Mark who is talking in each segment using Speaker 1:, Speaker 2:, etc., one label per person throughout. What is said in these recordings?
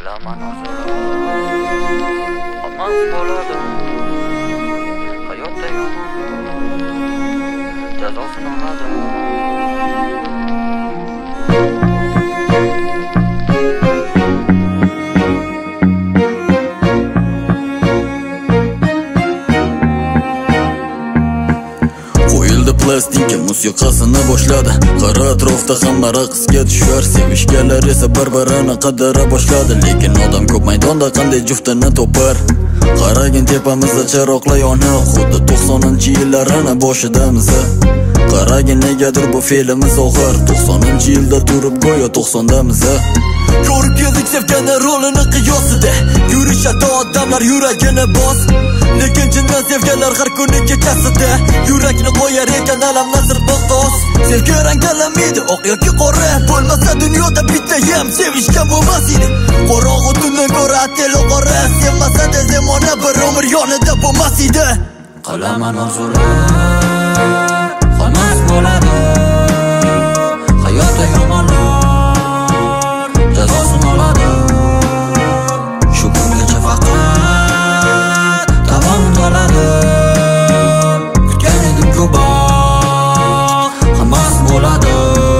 Speaker 1: Qilaman orzular, hammasi bo'ladi. Hayotda yomon jazosini oladi.
Speaker 2: Plastinka musiqasini boshladi. Qara atrofda hamma raqsga tushar, sevishganlar esa bir-birini qadara boshladi. Lekin odam ko'p maydonda qanday juftini topar? Qaragin tepamizda chiroqlar yonib, xuddi 90-yillarning boshidamiz. Qaragin negadir bu fe'limiz og'ir, 90-yilda turib go'yo 90damiz. Ko'rib keldik sevgani rolini qiyosida, yurishadi odamlar yuragini bos. Lekin chindan sevganlar har kuni kechasida yurakni qo'yar ekan alamdan sirtmoqtos. Sevgi rangalamaydi oq yoki qora, bo'lmasa dunyoda bitta ham sevishgan bo'lmas edi. Qorong'u tundan ko'ra atelo qora, sevmasa-da zamona bir umr yonida bo'lmas edi.
Speaker 1: Qilaman orzular, hammasi bo'ladi. Hayotda yomonlar jazosini oladi. Shu kungacha faqat davomim bo'ladi. Kutgan edim ko'proq, hammasi bo'ladi.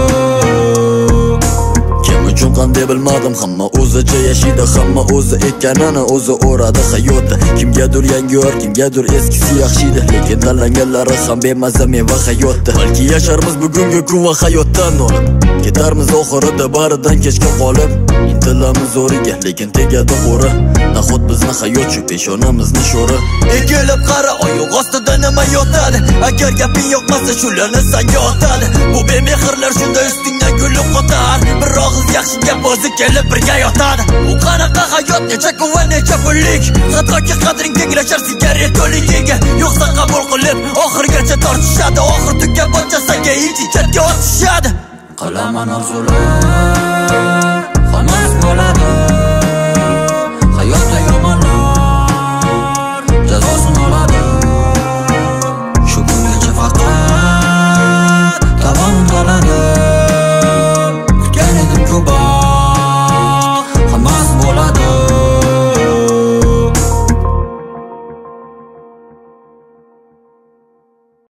Speaker 2: Kim uchun qanday bilmadim, hamma o'zicha yashaydi, hamma o'zi ekanini o'zi o'radi hayotda. Kimgadir yangi yor, kimgadir eskisi yaxshiydi, lekin tanlanganlari ham bemaza meva hayotda. Balki yasharmiz bugungi kun va hayotdan olib, ketarmiz oxirida baridan kechga qolib. Intilamiz o'riga, lekin tegadi qo'ri. Nahot bizni hayot shu peshonamizni sho'ri. Egilib qara, oyoq ostida nima yotadi? Agar gaping yoqmasa shularni senga otadi. Bu bemehrlar shunday ustingdan gulib qotar. Bir og'iz yaxshi gap o'zi kelib birga yotadi. Bu qanaqa hayot, necha kun va necha pullik? Hattoki qadring tenglashar sigaret o'ligiga. Yo'qsa qabul qilib oxirgacha tortishadi. Oxir tugab bo'lsa ichatga otishadi.
Speaker 1: Qilaman orzular, hammasi bo'ladi.